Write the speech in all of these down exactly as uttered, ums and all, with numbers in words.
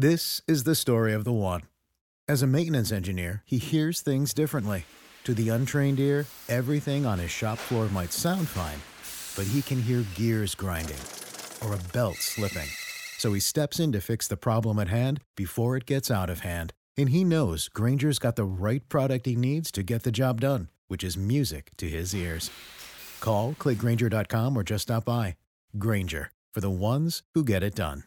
This is the story of the one. As a maintenance engineer, he hears things differently. To the untrained ear, everything on his shop floor might sound fine, but he can hear gears grinding or a belt slipping. So he steps in to fix the problem at hand before it gets out of hand. And he knows Grainger's got the right product he needs to get the job done, which is music to his ears. Call, click Grainger dot com, or just stop by. Grainger, for the ones who get it done.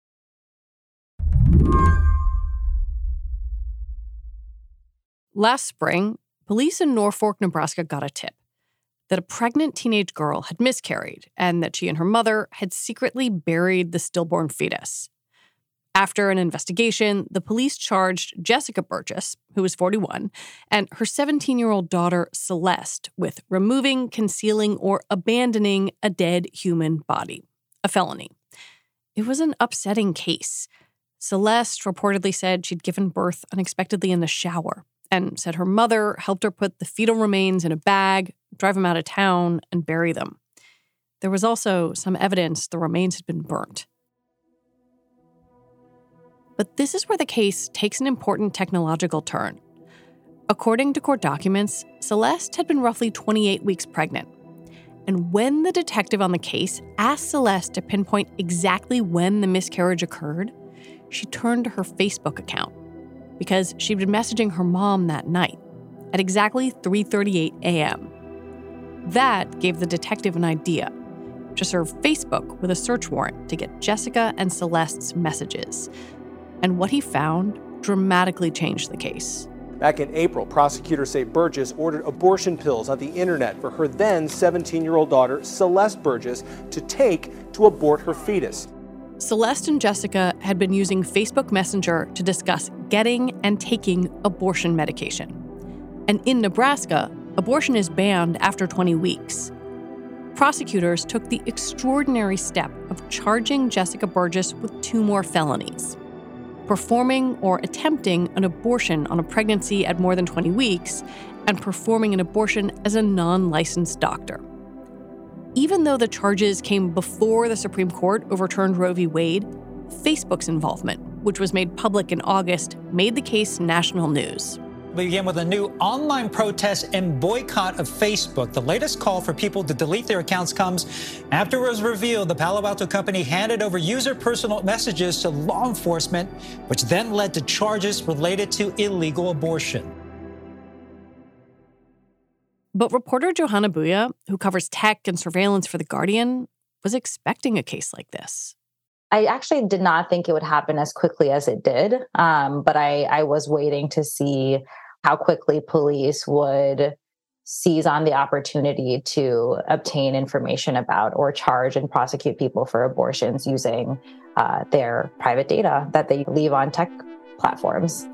Last spring, police in Norfolk, Nebraska got a tip that a pregnant teenage girl had miscarried and that she and her mother had secretly buried the stillborn fetus. After an investigation, the police charged Jessica Burgess, who was forty-one, and her seventeen-year-old daughter, Celeste, with removing, concealing, or abandoning a dead human body, a felony. It was an upsetting case. Celeste reportedly said she'd given birth unexpectedly in the shower and said her mother helped her put the fetal remains in a bag, drive them out of town, and bury them. There was also some evidence the remains had been burnt. But this is where the case takes an important technological turn. According to court documents, Celeste had been roughly twenty-eight weeks pregnant. And when the detective on the case asked Celeste to pinpoint exactly when the miscarriage occurred, she turned to her Facebook account because she'd been messaging her mom that night at exactly three thirty-eight a.m. That gave the detective an idea to serve Facebook with a search warrant to get Jessica and Celeste's messages. And what he found dramatically changed the case. Back in April, prosecutors say Burgess ordered abortion pills on the internet for her then seventeen-year-old daughter, Celeste Burgess, to take to abort her fetus. Celeste and Jessica had been using Facebook Messenger to discuss getting and taking abortion medication. And in Nebraska, abortion is banned after twenty weeks. Prosecutors took the extraordinary step of charging Jessica Burgess with two more felonies: performing or attempting an abortion on a pregnancy at more than twenty weeks, and performing an abortion as a non-licensed doctor. Even though the charges came before the Supreme Court overturned Roe v. Wade, Facebook's involvement, which was made public in August, made the case national news. We begin with a new online protest and boycott of Facebook. The latest call for people to delete their accounts comes after it was revealed the Palo Alto company handed over user personal messages to law enforcement, which then led to charges related to illegal abortion. But reporter Johanna Bouya, who covers tech and surveillance for The Guardian, was expecting a case like this. I actually did not think it would happen as quickly as it did, um, but I, I was waiting to see how quickly police would seize on the opportunity to obtain information about or charge and prosecute people for abortions using uh, their private data that they leave on tech platforms.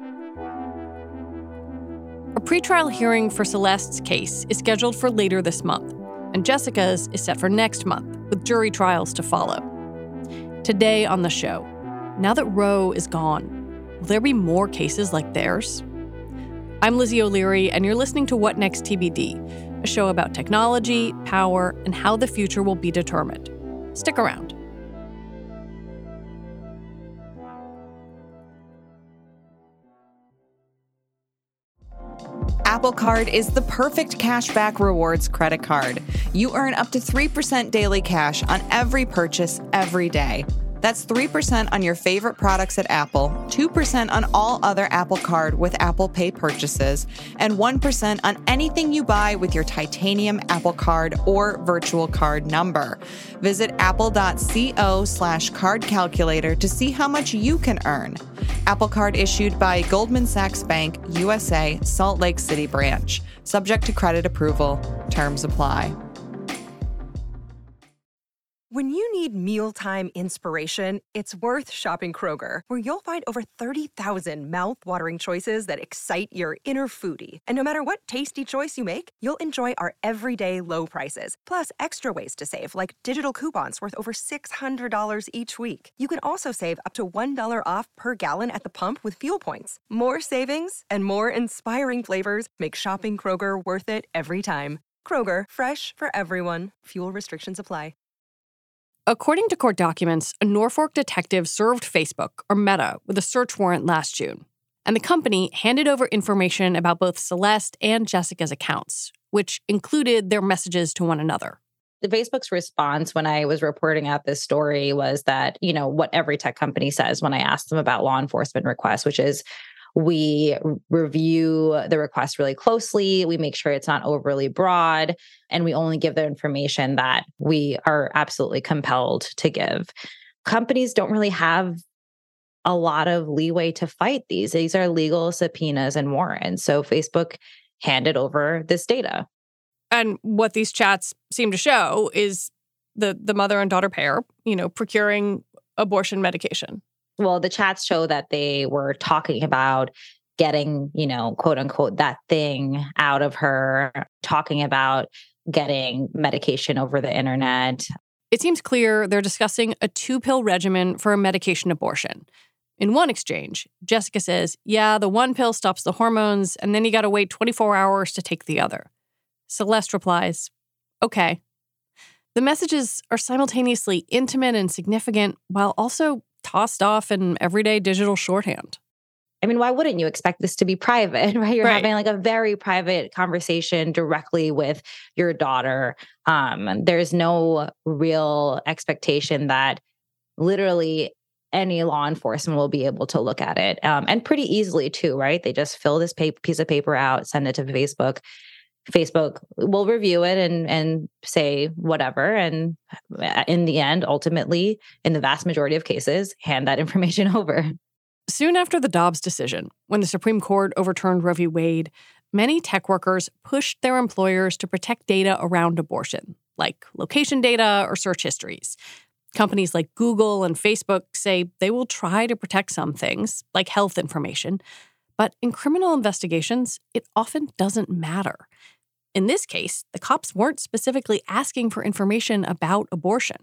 A pretrial hearing for Celeste's case is scheduled for later this month, and Jessica's is set for next month, with jury trials to follow. Today on the show, now that Roe is gone, will there be more cases like theirs? I'm Lizzie O'Leary, and you're listening to What Next T B D, a show about technology, power, and how the future will be determined. Stick around. Apple Card is the perfect cashback rewards credit card. You earn up to three percent daily cash on every purchase every day. That's three percent on your favorite products at Apple, two percent on all other Apple Card with Apple Pay purchases, and one percent on anything you buy with your titanium Apple Card or virtual card number. Visit apple.co slash card calculator to see how much you can earn. Apple Card issued by Goldman Sachs Bank, U S A, Salt Lake City branch. Subject to credit approval. Terms apply. When you need mealtime inspiration, it's worth shopping Kroger, where you'll find over thirty thousand mouth-watering choices that excite your inner foodie. And no matter what tasty choice you make, you'll enjoy our everyday low prices, plus extra ways to save, like digital coupons worth over six hundred dollars each week. You can also save up to one dollar off per gallon at the pump with fuel points. More savings and more inspiring flavors make shopping Kroger worth it every time. Kroger, fresh for everyone. Fuel restrictions apply. According to court documents, a Norfolk detective served Facebook, or Meta, with a search warrant last June. And the company handed over information about both Celeste and Jessica's accounts, which included their messages to one another. The Facebook's response when I was reporting out this story was that, you know, what every tech company says when I asked them about law enforcement requests, which is we review the request really closely. We make sure it's not overly broad, and we only give the information that we are absolutely compelled to give. Companies don't really have a lot of leeway to fight these. These are legal subpoenas and warrants. So Facebook handed over this data. And what these chats seem to show is the the mother and daughter pair, you know, procuring abortion medication. Well, the chats show that they were talking about getting, you know, quote unquote, that thing out of her, talking about getting medication over the internet. It seems clear they're discussing a two-pill regimen for a medication abortion. In one exchange, Jessica says, yeah, the one pill stops the hormones, and then you got to wait twenty-four hours to take the other. Celeste replies, okay. The messages are simultaneously intimate and significant while also tossed off in everyday digital shorthand. I mean, why wouldn't you expect this to be private, right? You're right. having like a very private conversation directly with your daughter. Um, there's no real expectation that literally any law enforcement will be able to look at it. Um, and pretty easily too, right? They just fill this paper, piece of paper out, send it to Facebook. Facebook will review it and and say whatever. And in the end, ultimately, in the vast majority of cases, hand that information over. Soon after the Dobbs decision, when the Supreme Court overturned Roe v. Wade, many tech workers pushed their employers to protect data around abortion, like location data or search histories. Companies like Google and Facebook say they will try to protect some things, like health information. But in criminal investigations, it often doesn't matter. In this case, the cops weren't specifically asking for information about abortion.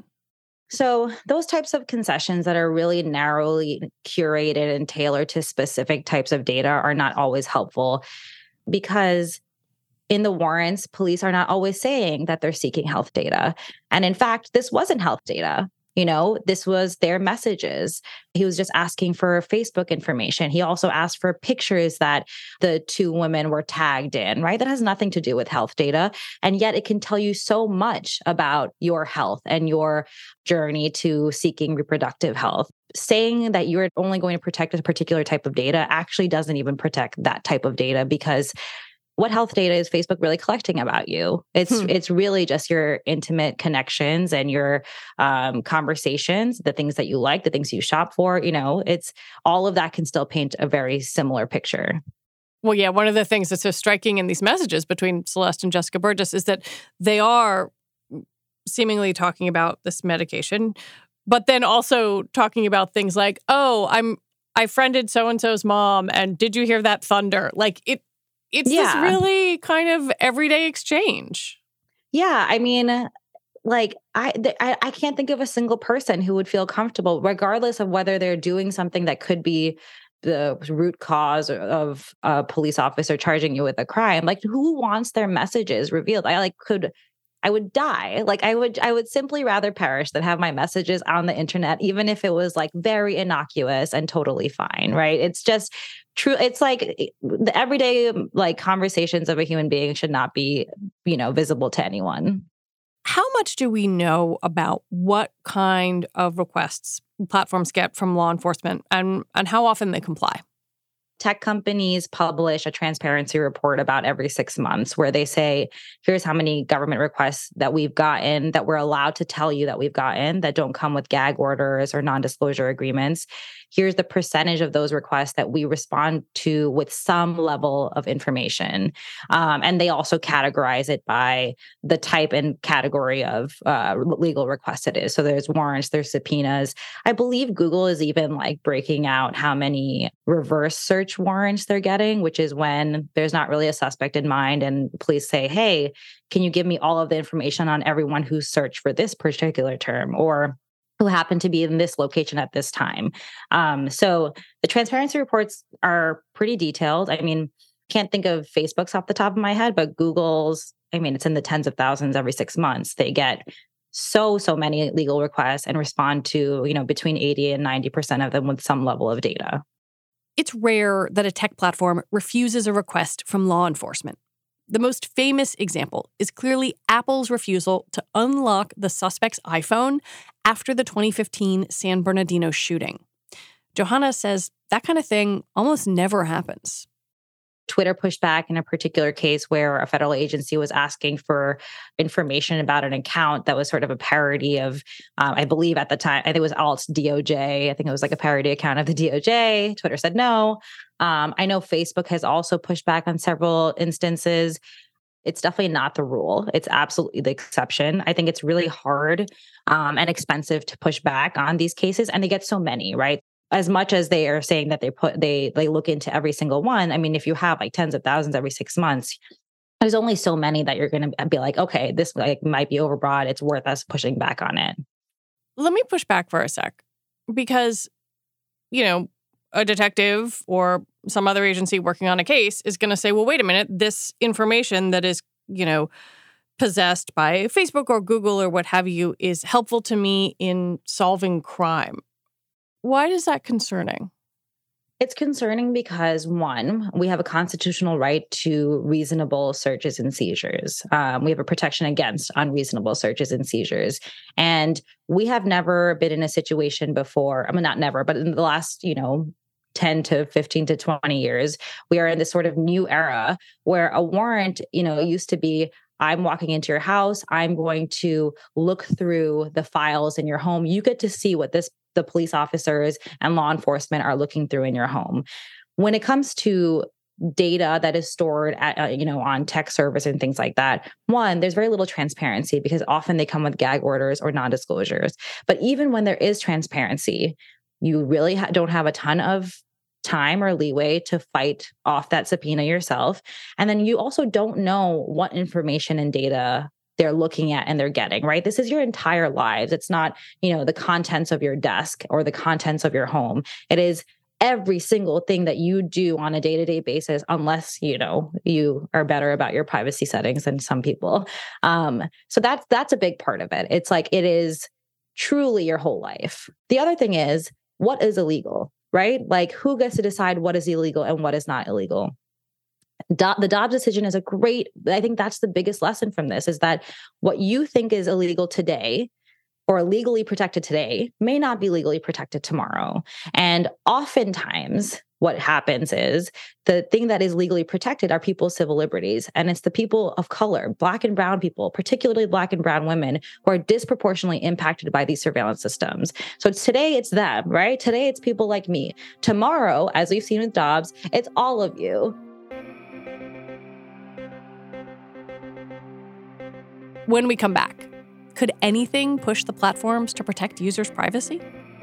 So those types of concessions that are really narrowly curated and tailored to specific types of data are not always helpful, because in the warrants, police are not always saying that they're seeking health data. And in fact, this wasn't health data. You know, this was their messages. He was just asking for Facebook information. He also asked for pictures that the two women were tagged in, right? That has nothing to do with health data. And yet it can tell you so much about your health and your journey to seeking reproductive health. Saying that you're only going to protect a particular type of data actually doesn't even protect that type of data, because what health data is Facebook really collecting about you? It's hmm. it's really just your intimate connections and your um, conversations, the things that you like, the things you shop for. You know, it's all of that can still paint a very similar picture. Well, yeah, one of the things that's so striking in these messages between Celeste and Jessica Burgess is that they are seemingly talking about this medication, but then also talking about things like, oh, I'm I friended so-and-so's mom, and did you hear that thunder? Like it. It's yeah. this really kind of everyday exchange. Yeah, I mean, like I, th- I I can't think of a single person who would feel comfortable, regardless of whether they're doing something that could be the root cause of a police officer charging you with a crime. Like, who wants their messages revealed? I like could. I would die. Like I would, I would simply rather perish than have my messages on the internet, even if it was like very innocuous and totally fine, right? It's just true. It's like the everyday like conversations of a human being should not be, you know, visible to anyone. How much do we know about what kind of requests platforms get from law enforcement and, and how often they comply? Tech companies publish a transparency report about every six months where they say, here's how many government requests that we've gotten that we're allowed to tell you that we've gotten that don't come with gag orders or non-disclosure agreements. Here's the percentage of those requests that we respond to with some level of information. Um, and they also categorize it by the type and category of uh, legal request it is. So there's warrants, there's subpoenas. I believe Google is even like breaking out how many reverse search warrants they're getting, which is when there's not really a suspect in mind and police say, hey, can you give me all of the information on everyone who searched for this particular term or who happened to be in this location at this time. Um, so the transparency reports are pretty detailed. I mean, can't think of Facebook's off the top of my head, but Google's, I mean, it's in the tens of thousands every six months. They get so, so many legal requests and respond to, you know, between eighty and ninety percent of them with some level of data. It's rare that a tech platform refuses a request from law enforcement. The most famous example is clearly Apple's refusal to unlock the suspect's iPhone after the twenty fifteen San Bernardino shooting. Johanna says that kind of thing almost never happens. Twitter pushed back in a particular case where a federal agency was asking for information about an account that was sort of a parody of, um, I believe at the time, I think it was Alt's D O J. I think it was like a parody account of the D O J. Twitter said no. Um, I know Facebook has also pushed back on several instances. It's definitely not the rule. It's absolutely the exception. I think it's really hard um, and expensive to push back on these cases, and they get so many, right? As much as they are saying that they put they they look into every single one, I mean, if you have like tens of thousands every six months, there's only so many that you're going to be like, okay, this like might be overbroad. It's worth us pushing back on it. Let me push back for a sec, because, you know, a detective or some other agency working on a case is going to say, well, wait a minute, this information that is, you know, possessed by Facebook or Google or what have you is helpful to me in solving crime. Why is that concerning? It's concerning because, one, we have a constitutional right to reasonable searches and seizures. Um, we have a protection against unreasonable searches and seizures. And we have never been in a situation before, I mean, not never, but in the last, you know, ten to fifteen to twenty years, we are in this sort of new era where a warrant, you know, used to be, I'm walking into your house, I'm going to look through the files in your home. You get to see what this the police officers and law enforcement are looking through in your home. When it comes to data that is stored at, uh, you know, on tech servers and things like that, one, there's very little transparency because often they come with gag orders or non-disclosures. But even when there is transparency, you really ha- don't have a ton of time or leeway to fight off that subpoena yourself. And then you also don't know what information and data they're looking at and they're getting, right? This is your entire lives. It's not, you know, the contents of your desk or the contents of your home. It is every single thing that you do on a day-to-day basis, unless, you know, you are better about your privacy settings than some people. Um, so that's, that's a big part of it. It's like, it is truly your whole life. The other thing is, what is illegal, right? Like, who gets to decide what is illegal and what is not illegal? Do- the Dobbs decision is a great, I think that's the biggest lesson from this, is that what you think is illegal today or legally protected today may not be legally protected tomorrow. And oftentimes what happens is the thing that is legally protected are people's civil liberties. And it's the people of color, Black and brown people, particularly Black and brown women, who are disproportionately impacted by these surveillance systems. So today it's them, right? Today it's people like me. Tomorrow, as we've seen with Dobbs, it's all of you. When we come back, could anything push the platforms to protect users' privacy?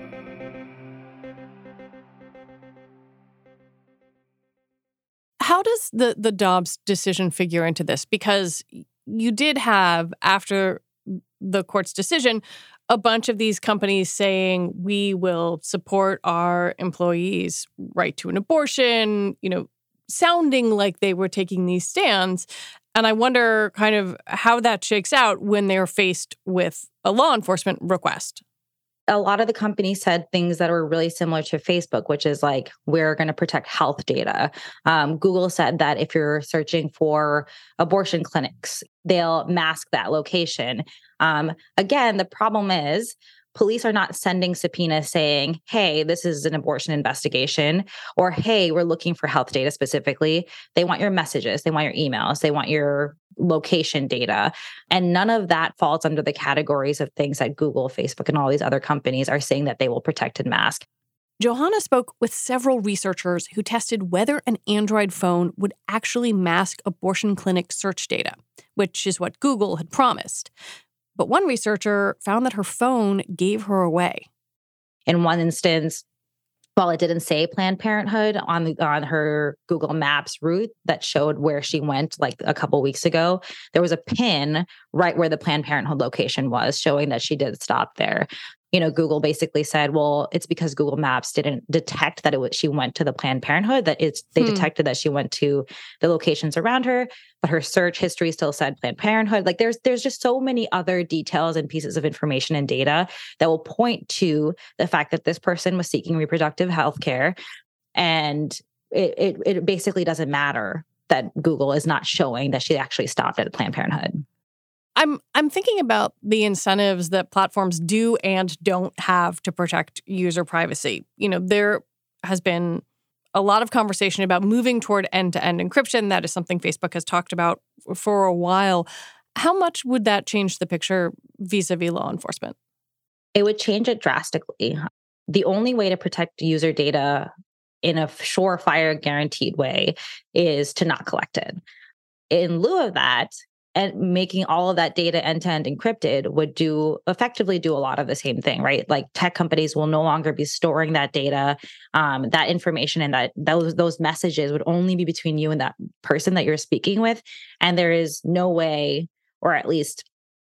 How does the, the Dobbs decision figure into this? Because you did have, after the court's decision, a bunch of these companies saying, we will support our employees' right to an abortion, you know, sounding like they were taking these stands. And I wonder kind of how that shakes out when they're faced with a law enforcement request. A lot of the companies said things that were really similar to Facebook, which is like, we're going to protect health data. Um, Google said that if you're searching for abortion clinics, they'll mask that location. Um, again, the problem is, police are not sending subpoenas saying, hey, this is an abortion investigation, or hey, we're looking for health data specifically. They want your messages. They want your emails. They want your location data. And none of that falls under the categories of things that Google, Facebook, and all these other companies are saying that they will protect and mask. Johanna spoke with several researchers who tested whether an Android phone would actually mask abortion clinic search data, which is what Google had promised. But one researcher found that her phone gave her away. In one instance, while it didn't say Planned Parenthood on the, on her Google Maps route that showed where she went like a couple weeks ago, there was a pin right where the Planned Parenthood location was, showing that she did stop there. you know, Google basically said, well, it's because Google Maps didn't detect that it was, she went to the Planned Parenthood, that it's, they hmm. detected that she went to the locations around her, but her search history still said Planned Parenthood. Like there's, there's just so many other details and pieces of information and data that will point to the fact that this person was seeking reproductive health care. And it, it, it basically doesn't matter that Google is not showing that she actually stopped at Planned Parenthood. I'm I'm thinking about the incentives that platforms do and don't have to protect user privacy. You know, there has been a lot of conversation about moving toward end-to-end encryption. That is something Facebook has talked about for a while. How much would that change the picture vis-a-vis law enforcement? It would change it drastically. The only way to protect user data in a surefire guaranteed way is to not collect it. In lieu of that, and making all of that data end-to-end encrypted would do effectively do a lot of the same thing, right? Like tech companies will no longer be storing that data, um, that information, and that those those messages would only be between you and that person that you're speaking with. And there is no way, or at least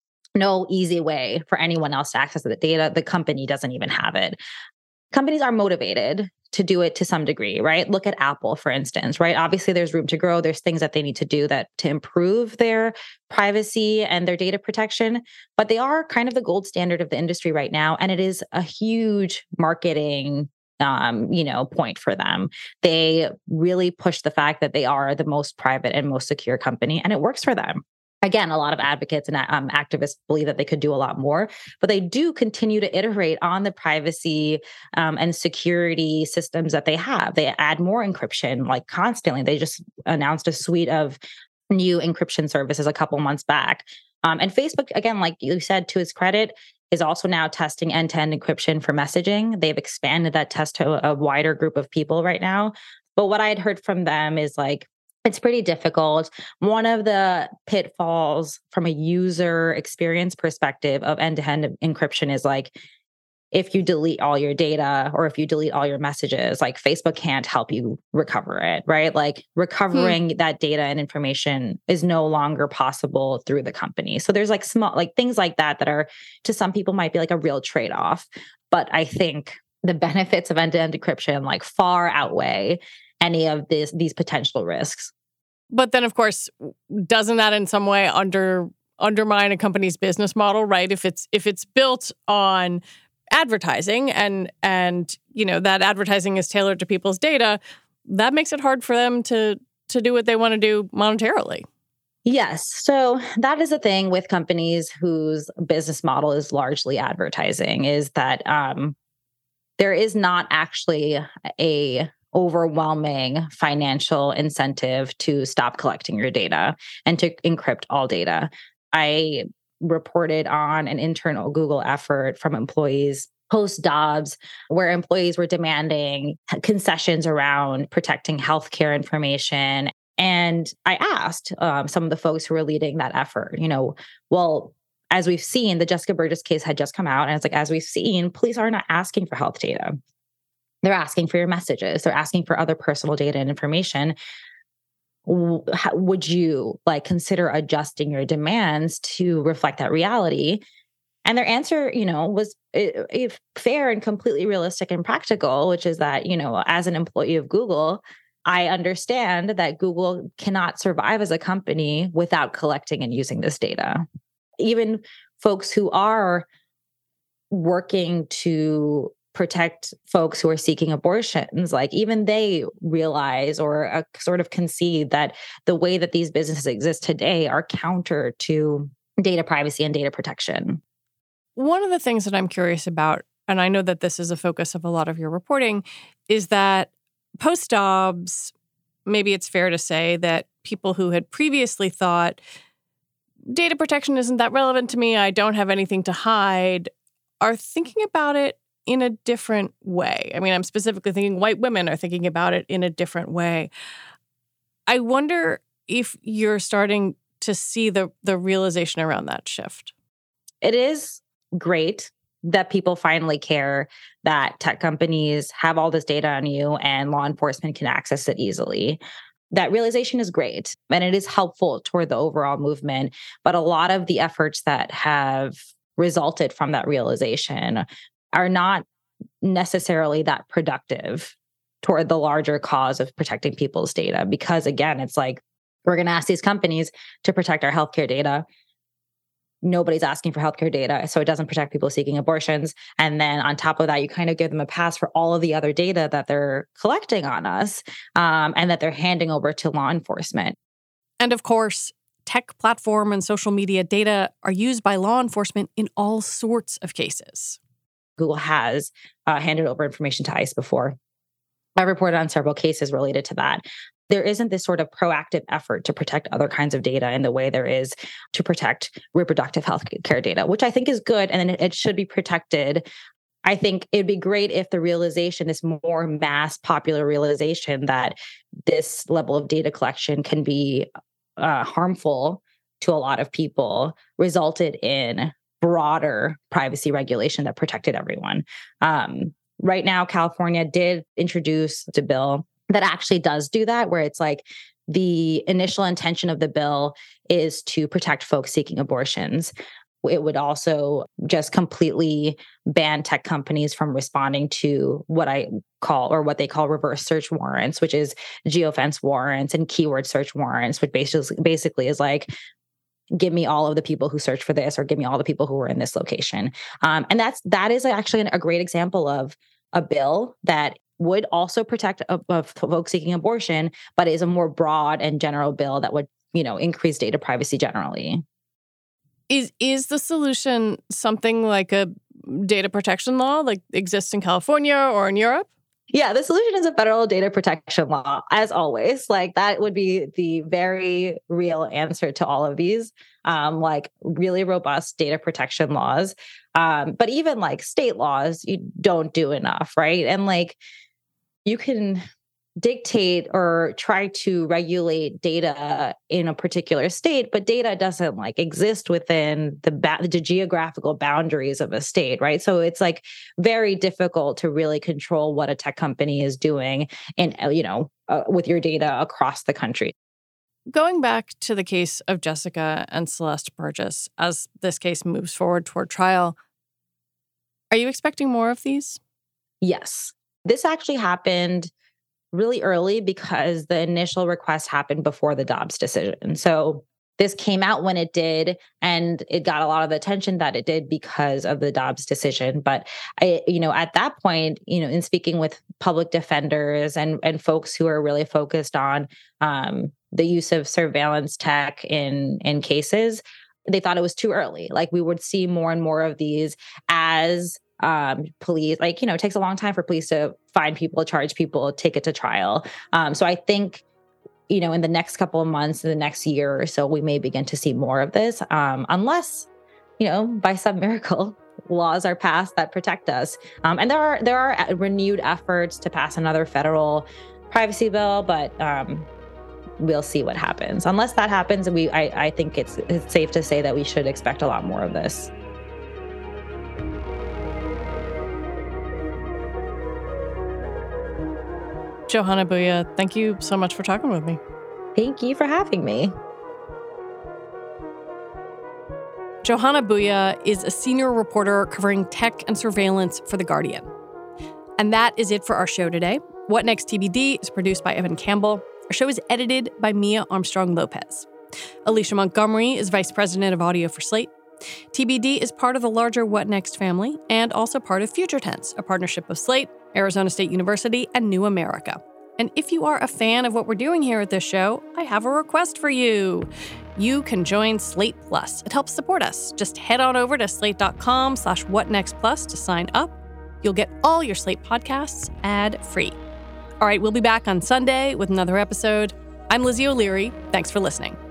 no easy way for anyone else to access the data. The company doesn't even have it. Companies are motivated to do it to some degree, right? Look at Apple, for instance, right? Obviously, there's room to grow. There's things that they need to do that to improve their privacy and their data protection, but they are kind of the gold standard of the industry right now. And it is a huge marketing um, you know, point for them. They really push the fact that they are the most private and most secure company, and it works for them. Again, a lot of advocates and um, activists believe that they could do a lot more, but they do continue to iterate on the privacy um, and security systems that they have. They add more encryption like constantly. They just announced a suite of new encryption services a couple months back. Um, and Facebook, again, like you said, to its credit, is also now testing end-to-end encryption for messaging. They've expanded that test to a wider group of people right now. But what I had heard from them is like, it's pretty difficult. One of the pitfalls from a user experience perspective of end-to-end encryption is like, if you delete all your data or if you delete all your messages, like Facebook can't help you recover it, right? Like recovering hmm. that data and information is no longer possible through the company. So there's like small, like things like that, that are to some people might be like a real trade-off. But I think the benefits of end-to-end encryption like far outweigh any of this, these potential risks. But then, of course, doesn't that in some way under undermine a company's business model, right? If it's if it's built on advertising and and you know that advertising is tailored to people's data, that makes it hard for them to to do what they want to do monetarily. Yes. So that is the thing with companies whose business model is largely advertising, is that um, there is not actually a overwhelming financial incentive to stop collecting your data and to encrypt all data. I reported on an internal Google effort from employees post-Dobbs, where employees were demanding concessions around protecting healthcare information. And I asked um, some of the folks who were leading that effort, you know, well, as we've seen, the Jessica Burgess case had just come out. And it's like, as we've seen, police are not asking for health data. They're asking for your messages. They're asking for other personal data and information. How, would you like consider adjusting your demands to reflect that reality? And their answer, you know, was it, it fair and completely realistic and practical, which is that, you know, as an employee of Google, I understand that Google cannot survive as a company without collecting and using this data. Even folks who are working to protect folks who are seeking abortions, like even they realize or uh, sort of concede that the way that these businesses exist today are counter to data privacy and data protection. One of the things that I'm curious about, and I know that this is a focus of a lot of your reporting, is that post-Dobbs, maybe it's fair to say that people who had previously thought data protection isn't that relevant to me, I don't have anything to hide, are thinking about it in a different way. I mean, I'm specifically thinking white women are thinking about it in a different way. I wonder if you're starting to see the the realization around that shift. It is great that people finally care that tech companies have all this data on you and law enforcement can access it easily. That realization is great and it is helpful toward the overall movement. But a lot of the efforts that have resulted from that realization are not necessarily that productive toward the larger cause of protecting people's data. Because again, it's like, we're going to ask these companies to protect our healthcare data. Nobody's asking for healthcare data, so it doesn't protect people seeking abortions. And then on top of that, you kind of give them a pass for all of the other data that they're collecting on us um, and that they're handing over to law enforcement. And of course, tech platform and social media data are used by law enforcement in all sorts of cases. Google has uh, handed over information to ICE before. I reported on several cases related to that. There isn't this sort of proactive effort to protect other kinds of data in the way there is to protect reproductive health care data, which I think is good, and it should be protected. I think it'd be great if the realization, this more mass popular realization that this level of data collection can be uh, harmful to a lot of people, resulted in broader privacy regulation that protected everyone. Um, right now, California did introduce a bill that actually does do that, where it's like the initial intention of the bill is to protect folks seeking abortions. It would also just completely ban tech companies from responding to what I call, or what they call reverse search warrants, which is geofence warrants and keyword search warrants, which basically basically is like, give me all of the people who searched for this, or give me all the people who were in this location. Um, and that's that is actually a great example of a bill that would also protect of, of folks seeking abortion, but is a more broad and general bill that would, you know, increase data privacy generally. Is is the solution something like a data protection law, like exists in California or in Europe? Yeah, the solution is a federal data protection law, as always. Like, that would be the very real answer to all of these, um, like really robust data protection laws. Um, but even like state laws, you don't do enough, right? And like, you can dictate or try to regulate data in a particular state, but data doesn't like exist within the, ba- the geographical boundaries of a state, right? So it's like very difficult to really control what a tech company is doing and, you know, uh, with your data across the country. Going back to the case of Jessica and Celeste Burgess, as this case moves forward toward trial, are you expecting more of these? Yes. This actually happened really early because the initial request happened before the Dobbs decision. So this came out when it did, and it got a lot of the attention that it did because of the Dobbs decision. But I, you know, at that point, you know, in speaking with public defenders and and folks who are really focused on um, the use of surveillance tech in in cases, they thought it was too early. Like, we would see more and more of these as Um, police, like, you know, it takes a long time for police to find people, charge people, take it to trial. Um, so I think, you know, in the next couple of months, in the next year or so, we may begin to see more of this, um, unless, you know, by some miracle, laws are passed that protect us. Um, and there are there are renewed efforts to pass another federal privacy bill, but um, we'll see what happens. Unless that happens, we I, I think it's it's safe to say that we should expect a lot more of this. Johanna Boudia, thank you so much for talking with me. Thank you for having me. Johanna Boudia is a senior reporter covering tech and surveillance for The Guardian. And that is it for our show today. What Next T B D is produced by Evan Campbell. Our show is edited by Mia Armstrong-Lopez. Alicia Montgomery is vice president of audio for Slate. T B D is part of the larger What Next family and also part of Future Tense, a partnership of Slate, Arizona State University, and New America. And if you are a fan of what we're doing here at this show, I have a request for you. You can join Slate Plus. It helps support us. Just head on over to slate.com slash whatnextplus to sign up. You'll get all your Slate podcasts ad-free. All right, we'll be back on Sunday with another episode. I'm Lizzie O'Leary. Thanks for listening.